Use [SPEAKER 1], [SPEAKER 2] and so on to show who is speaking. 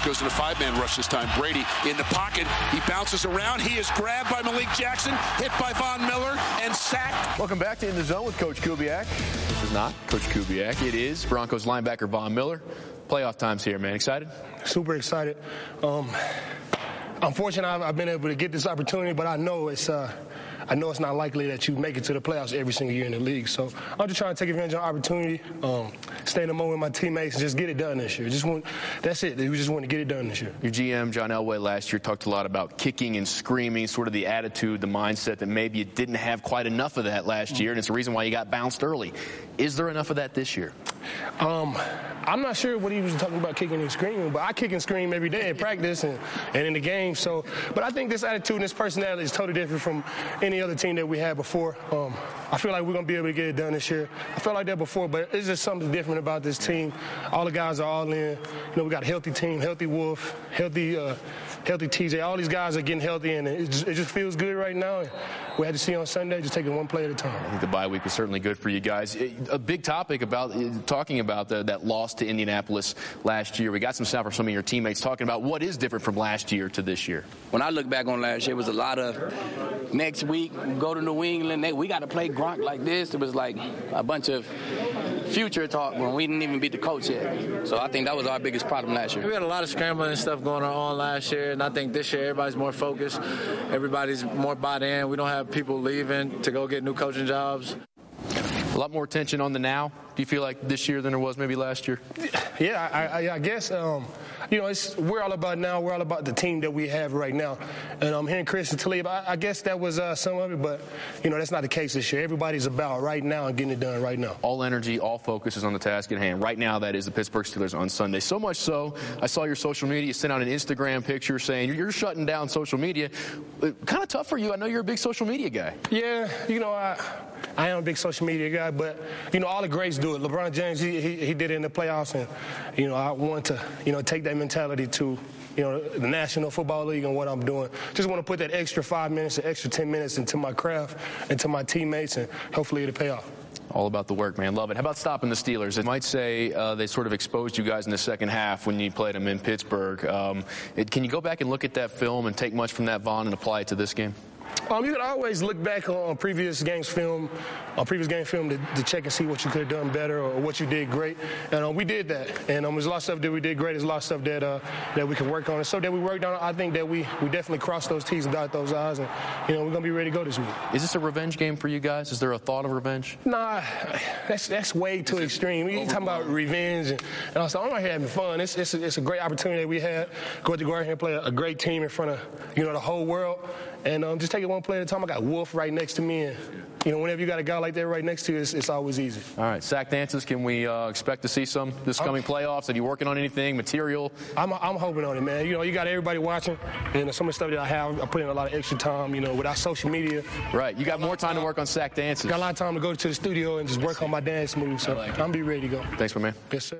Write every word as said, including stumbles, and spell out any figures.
[SPEAKER 1] goes to the five-man rush this time. Brady in the pocket. He bounces around. He is grabbed by Malik Jackson, hit by Von Miller, and sacked.
[SPEAKER 2] Welcome back to In the Zone with Coach Kubiak. This is not Coach Kubiak. It is Broncos linebacker Von Miller. Playoff time's here, man. Excited?
[SPEAKER 3] Super excited. Um, unfortunately, I've, I've been able to get this opportunity, but I know it's uh, I know it's not likely that you make it to the playoffs every single year in the league. So I'm just trying to take advantage of the opportunity, um, stay in the moment with my teammates, and just get it done this year. Just want, that's it. We just want to get it done this year.
[SPEAKER 2] Your G M, John Elway, last year talked a lot about kicking and screaming, sort of the attitude, the mindset that maybe you didn't have quite enough of that last year, and it's the reason why you got bounced early. Is there enough of that this year?
[SPEAKER 3] Um, I'm not sure what he was talking about, kicking and screaming, but I kick and scream every day at practice and, and in the game. So, but I think this attitude and this personality is totally different from any other team that we had before. Um, I feel like we're going to be able to get it done this year. I felt like that before, but it's just something different about this team. All the guys are all in. You know, we got a healthy team, healthy Wolf, healthy, uh, healthy T J. All these guys are getting healthy, and it just, it just feels good right now. We had to see on Sunday, just taking one play at a time.
[SPEAKER 2] I think the bye week was certainly good for you guys. A big topic about talking about the, that loss to Indianapolis last year. We got some stuff from some of your teammates talking about what is different from last year to this year.
[SPEAKER 4] When I look back on last year, it was a lot of next week, go to New England, we got to play Gronk like this. It was like a bunch of future talk when we didn't even beat the coach yet. So I think that was our biggest problem last year.
[SPEAKER 5] We had a lot of scrambling and stuff going on last year, and I think this year everybody's more focused. Everybody's more bought in. We don't have people leaving to go get new coaching jobs.
[SPEAKER 2] A lot more attention on the now. Do you feel like this year than there was maybe last year?
[SPEAKER 3] Yeah, I, I, I guess, um, you know, it's, we're all about now. We're all about the team that we have right now. And I'm um, hearing Chris and Talib, I, I guess that was uh, some of it, but, you know, that's not the case this year. Everybody's about right now and getting it done right now.
[SPEAKER 2] All energy, all focus is on the task at hand. Right now, that is the Pittsburgh Steelers on Sunday. So much so, I saw your social media. You sent out an Instagram picture saying you're shutting down social media. Kind of tough for you. I know you're a big social media guy.
[SPEAKER 3] Yeah, you know, I, I am a big social media guy, but, you know, all the greats do it. LeBron James, he, he, he did it in the playoffs, and, you know, I want to, you know, take that mentality to, you know, the National Football League and what I'm doing. Just want to put that extra five minutes, the extra ten minutes into my craft, into my teammates, and hopefully it'll pay off.
[SPEAKER 2] All about the work, man. Love it. How about stopping the Steelers? It might say uh, they sort of exposed you guys in the second half when you played them in Pittsburgh. Um, it, can you go back and look at that film and take much from that, Von, and apply it to this game?
[SPEAKER 3] Um, you can always look back on previous games film, on previous game film to, to check and see what you could have done better or what you did great. And um, we did that. And um, there's a lot of stuff that we did great. There's a lot of stuff that uh, that we can work on. And so that we worked on, I think that we, we definitely crossed those T's and dotted those I's. And, you know, we're going to be ready to go this week.
[SPEAKER 2] Is this a revenge game for you guys? Is there a thought of revenge?
[SPEAKER 3] Nah, that's that's way too extreme. You're talking about revenge. And, and also, I'm right here having fun. It's, it's, a, it's a great opportunity that we had. Go to go out here and play a, a great team in front of, you know, the whole world. And um, just take it one play at a time. I got Wolf right next to me. And, you know, whenever you got a guy like that right next to you, it's, it's always easy.
[SPEAKER 2] All right. Sack dances, can we uh, expect to see some this coming I'm, playoffs? Are you working on anything, material?
[SPEAKER 3] I'm, I'm hoping on it, man. You know, you got everybody watching. And some of the stuff that I have, I put in a lot of extra time, you know, without social media.
[SPEAKER 2] Right. You got, got more time, time to work on sack dances.
[SPEAKER 3] Got a lot of time to go to the studio and just work on my dance moves. So like I'm be ready to go.
[SPEAKER 2] Thanks, my man.
[SPEAKER 3] Yes, sir.